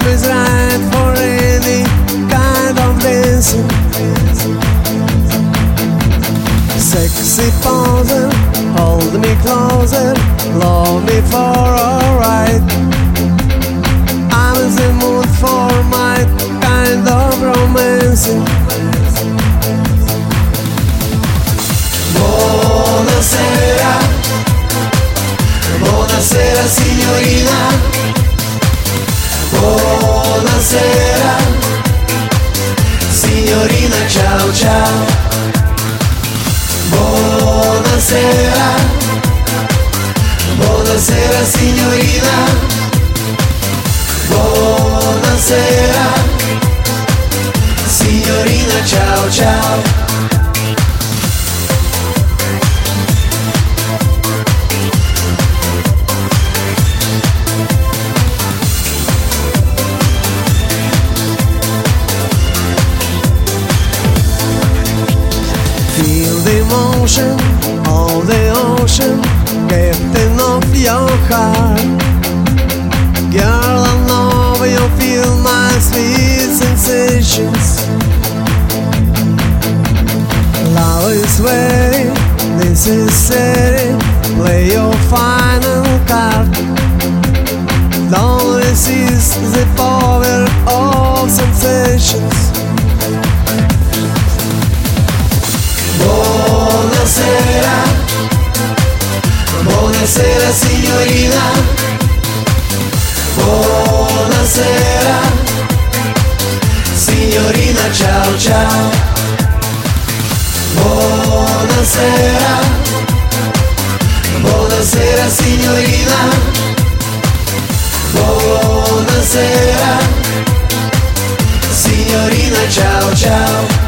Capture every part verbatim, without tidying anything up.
is right for any kind of dancing. Sexy poser, hold me closer, love me for a ride. I'm in the mood for my kind of romancing. Buonasera, buonasera signorina, buonasera, signorina, ciao ciao. Buonasera, buonasera signorina, buonasera, signorina, ciao ciao. Feel the emotion of the ocean getting off your heart. Girl, I know you feel my sweet sensations. Love is waiting, this is setting. Play your final card. Don't resist the power of sensations. Buonasera, buonasera signorina, buonasera, signorina, ciao ciao. Buonasera, buonasera signorina, buonasera, signorina, ciao ciao.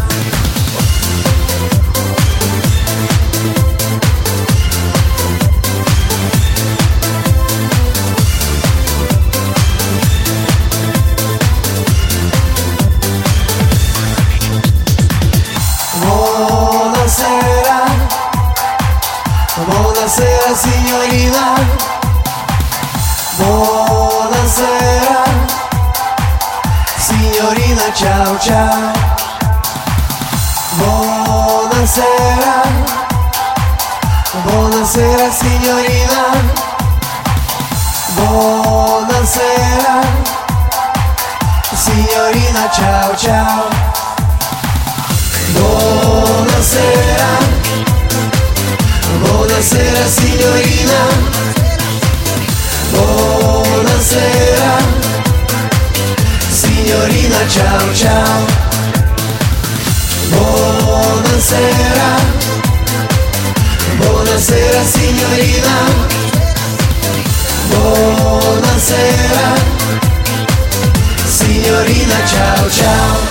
Buonasera, buonasera signorina, buonasera, signorina, ciao ciao. Buonasera, buonasera signorina, buonasera, signorina, ciao ciao. Buonasera, buonasera signorina, buonasera, signorina, ciao ciao. Buonasera, buonasera signorina, buonasera, signorina, ciao ciao.